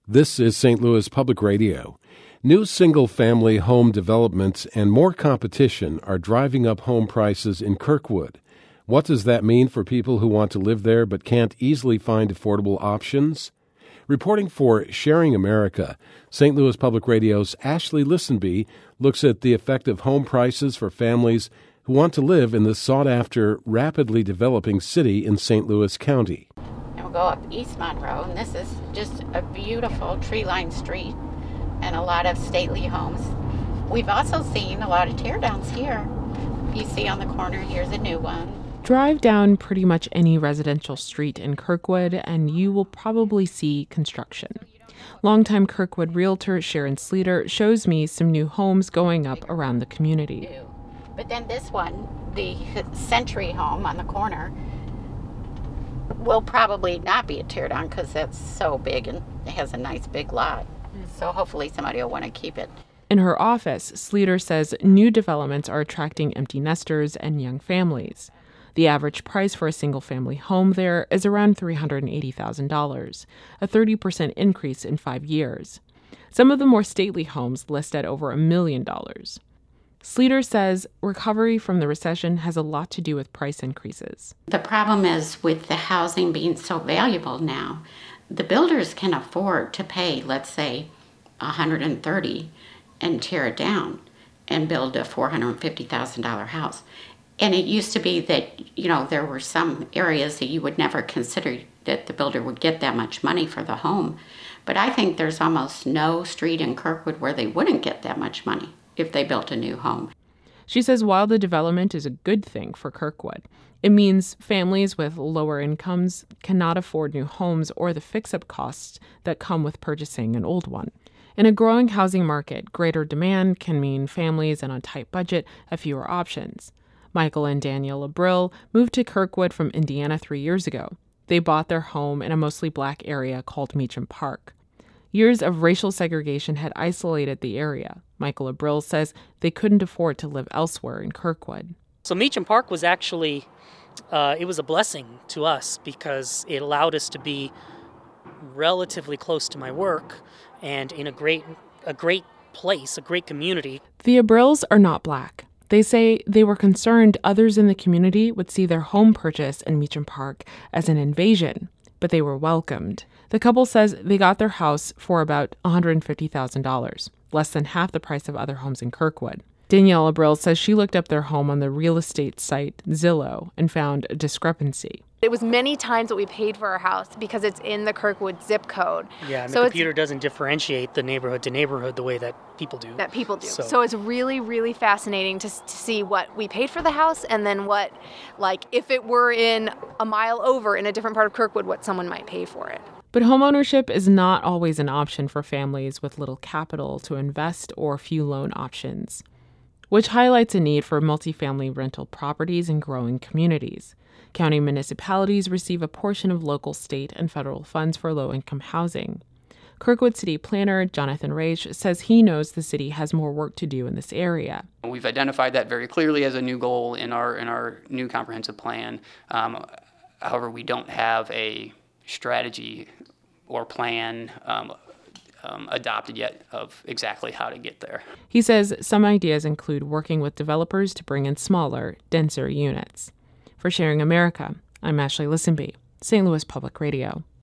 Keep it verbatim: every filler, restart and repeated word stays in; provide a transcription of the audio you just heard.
This is Saint Louis Public Radio. New single-family home developments and more competition are driving up home prices in Kirkwood. What does that mean for people who want to live there but can't easily find affordable options? Reporting for Sharing America, Saint Louis Public Radio's Ashley Listenby looks at the effect of home prices for families who want to live in the sought-after, rapidly developing city in Saint Louis County. We'll go up East Monroe, and this is just a beautiful tree-lined street and a lot of stately homes. We've also seen a lot of teardowns here. You see on the corner, here's a new one. Drive down pretty much any residential street in Kirkwood, and you will probably see construction. Longtime Kirkwood realtor Sharon Sleeter shows me some new homes going up around the community. But then this one, the Century home on the corner, will probably not be a teardown because that's so big and it has a nice big lot. So hopefully somebody will want to keep it. In her office, Sleeter says new developments are attracting empty nesters and young families. The average price for a single-family home there is around three hundred eighty thousand dollars, a thirty percent increase in five years. Some of the more stately homes list at over a million dollars. Sleeter says recovery from the recession has a lot to do with price increases. The problem is with the housing being so valuable now, the builders can afford to pay, let's say, one hundred thirty thousand dollars and tear it down and build a four hundred fifty thousand dollars house. And it used to be that, you know, there were some areas that you would never consider that the builder would get that much money for the home. But I think there's almost no street in Kirkwood where they wouldn't get that much money if they built a new home. She says while the development is a good thing for Kirkwood, it means families with lower incomes cannot afford new homes or the fix-up costs that come with purchasing an old one. In a growing housing market, greater demand can mean families on a tight budget have fewer options. Michael and Danielle Abril moved to Kirkwood from Indiana three years ago. They bought their home in a mostly black area called Meacham Park. Years of racial segregation had isolated the area. Michael Abril says they couldn't afford to live elsewhere in Kirkwood. So Meacham Park was actually, uh, it was a blessing to us because it allowed us to be relatively close to my work and in a great, a great place, a great community. The Abrils are not black. They say they were concerned others in the community would see their home purchase in Meacham Park as an invasion, but they were welcomed. The couple says they got their house for about one hundred fifty thousand dollars, less than half the price of other homes in Kirkwood. Danielle Abril says she looked up their home on the real estate site Zillow and found a discrepancy. It was many times what we paid for our house because it's in the Kirkwood zip code. Yeah, and so the computer doesn't differentiate the neighborhood to neighborhood the way that people do. That people do. So, so it's really, really fascinating to, to see what we paid for the house and then what, like, if it were in a mile over in a different part of Kirkwood, what someone might pay for it. But homeownership is not always an option for families with little capital to invest or few loan options, which highlights a need for multifamily rental properties in growing communities. County municipalities receive a portion of local, state, and federal funds for low-income housing. Kirkwood City Planner Jonathan Raish says he knows the city has more work to do in this area. We've identified that very clearly as a new goal in our in our new comprehensive plan. Um, however, we don't have a strategy or plan um, um, adopted yet of exactly how to get there. He says some ideas include working with developers to bring in smaller, denser units. For Sharing America, I'm Ashley Listenby, Saint Louis Public Radio.